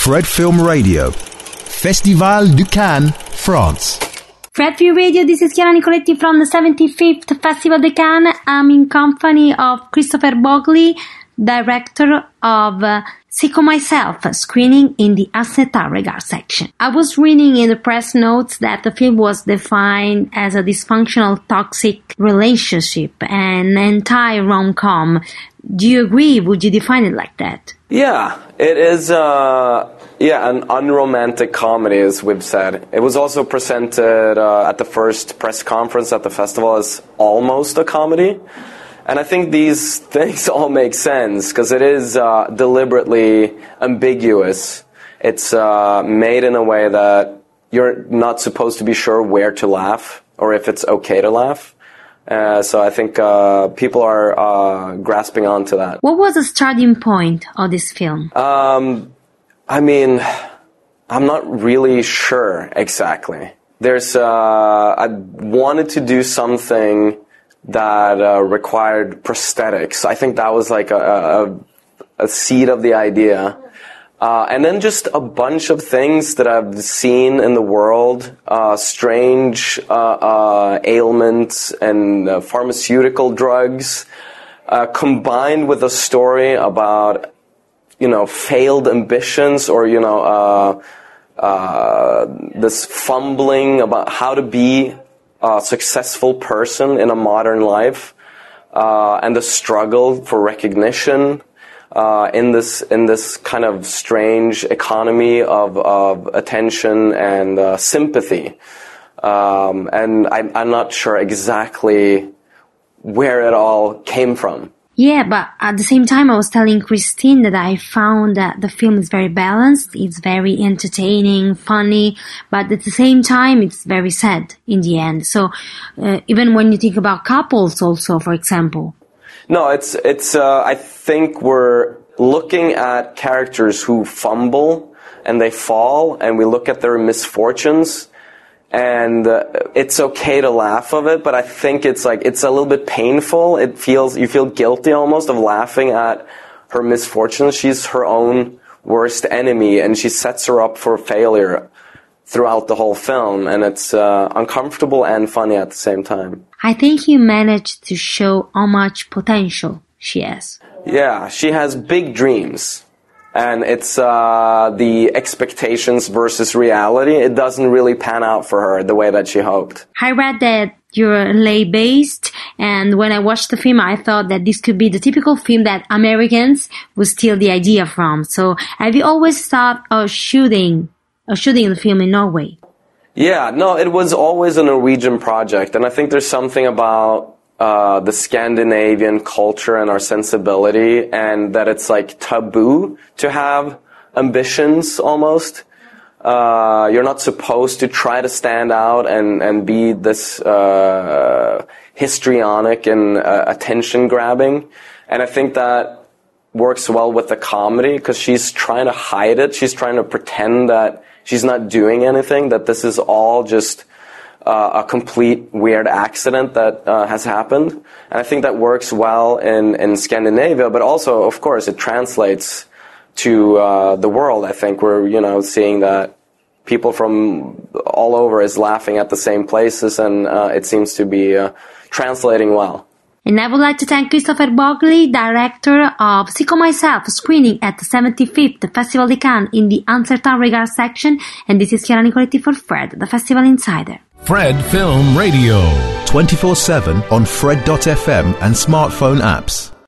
Fred Film Radio, Festival de Cannes, France. Fred Film Radio, this is Chiara Nicoletti from the 75th Festival de Cannes. I'm in company of Christopher Bogli, director of Psycho Myself, screening in the Un Certain Regard section. I was reading in the press notes that the film was defined as a dysfunctional, toxic relationship, an anti-rom-com. Do you agree? Would you define it like that? Yeah, it is, an unromantic comedy, as we've said. It was also presented at the first press conference at the festival as almost a comedy. And I think these things all make sense because it is deliberately ambiguous. It's made in a way that you're not supposed to be sure where to laugh or if it's okay to laugh. So I think people are grasping onto that. What was the starting point of this film? I mean, I'm not really sure exactly. I wanted to do something that required prosthetics. I think that was like a seed of the idea. And then just a bunch of things that I've seen in the world, strange ailments and pharmaceutical drugs, combined with a story about, failed ambitions or, this fumbling about how to be a successful person in a modern life, and the struggle for recognition in this kind of strange economy of attention and sympathy. And I'm not sure exactly where it all came from. Yeah, but at the same time, I was telling Christine that I found that the film is very balanced. It's very entertaining, funny, but at the same time, it's very sad in the end. So even when you think about couples also, for example. No, it's. I think we're looking at characters who fumble and they fall, and we look at their misfortunes. And it's okay to laugh of it, but I think it's a little bit painful. You feel guilty almost of laughing at her misfortunes. She's her own worst enemy, and she sets her up for failure throughout the whole film. And it's uncomfortable and funny at the same time. I think you managed to show how much potential she has. Yeah, she has big dreams. And it's the expectations versus reality. It doesn't really pan out for her the way that she hoped. I read that you're LA-based, and when I watched the film, I thought that this could be the typical film that Americans would steal the idea from. So have you always thought of shooting the film in Norway? Yeah, no, it was always a Norwegian project. And I think there's something about the Scandinavian culture and our sensibility, and that it's like taboo to have ambitions almost. You're not supposed to try to stand out and be this histrionic and attention grabbing. And I think that works well with the comedy because she's trying to hide it. She's trying to pretend that she's not doing anything, that this is all just a complete weird accident that has happened. And I think that works well in Scandinavia, but also, of course, it translates to the world. I think we're, seeing that people from all over is laughing at the same places, and it seems to be translating well. And I would like to thank Christopher Bogli, director of Psycho Myself, screening at the 75th Festival de Cannes in the Un Certain Regard section. And this is Chiara Nicoletti for Fred, the Festival Insider. Fred Film Radio. 24/7 on Fred.fm and smartphone apps.